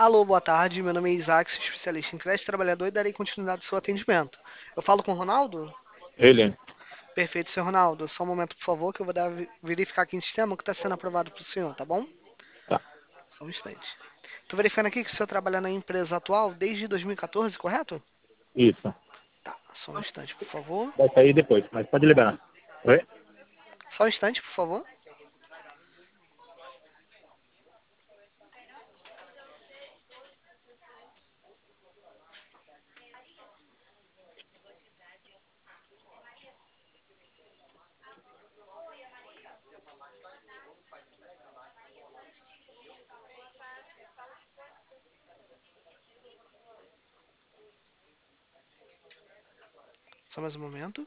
Alô, boa tarde. Meu nome é Isaac, sou especialista em crédito trabalhador e darei continuidade ao seu atendimento. Eu falo com o Ronaldo? Ele, Perfeito, senhor Ronaldo. Só um momento, por favor, que eu vou verificar aqui no sistema o que está sendo aprovado para o senhor, tá bom? tá, Só um instante. Estou verificando aqui que o senhor trabalha na empresa atual desde 2014, correto? isso. Tá, só um instante, por favor. Vai sair depois, mas pode liberar. Oi? Só um instante, por favor. Só mais um momento.